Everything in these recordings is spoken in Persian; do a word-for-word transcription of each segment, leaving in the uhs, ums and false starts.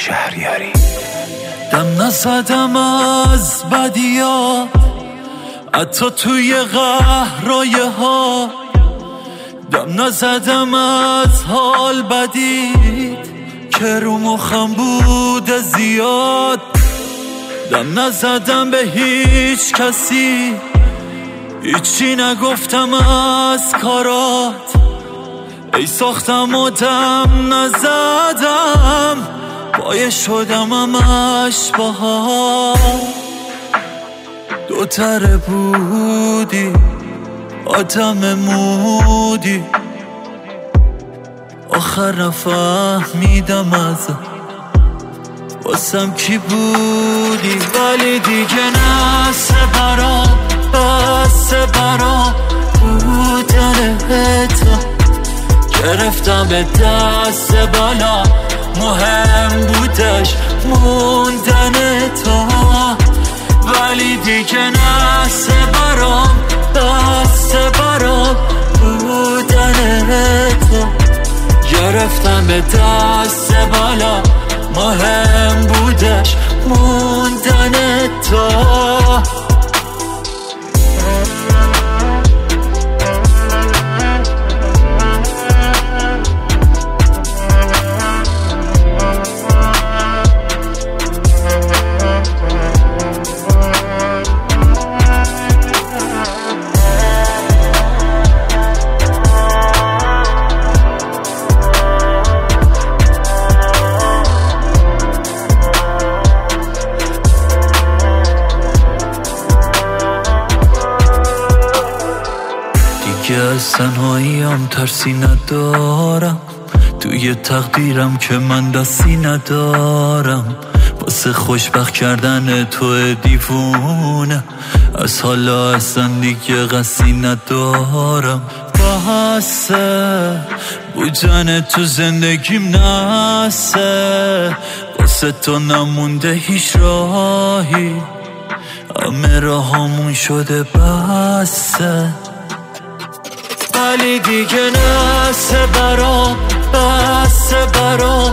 شهریاری. دم نزدم از بدیات، حتی توی قهرایه ها. دم نزدم از حال بدید که رو مخم بوده زیاد. دم نزدم به هیچ کسی، هیچی نگفتم از کارات. ای ساختم و دم نزدم، پایه شدم همش باها. دوتره بودی آدم مودی، آخر نفهمیدم از واسم کی بودی. ولی دیگه نسه برام بسه برام بودن تو. گرفتم به دست بالا، مهم بودش موندن تو. ولی دیگه نسه برام بسه برام بودن تو. گرفتم به دست بالا، مهم بودش موندن تو. دیگه از تنهاییم ترسی ندارم، توی تقدیرم که من دستی ندارم. واسه خوشبخت کردن تو دیوونه، از حالا اصلا دیگه قصی ندارم. بحثه بودن تو زندگیم نسه، واسه تو نمونده هیچ راهی، همه راهامون شده بسه. ولی دیگه نسه برام بسه برام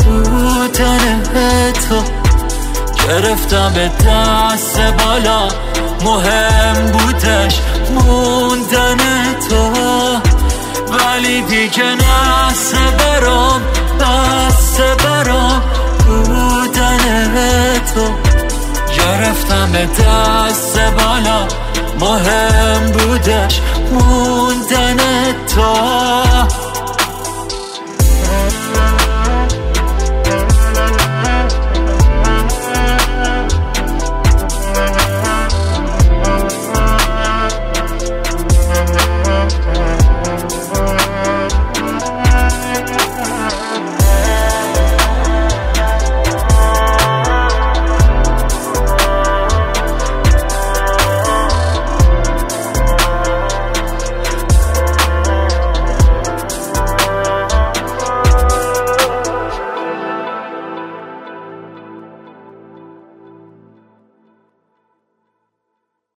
بودن تو. گرفتم به دست بالا، مهم بودش موندن تو. ولی دیگه نسه برام بسه برام بودن تو. گرفتم به دست بالا، مهم بودش موندن تو.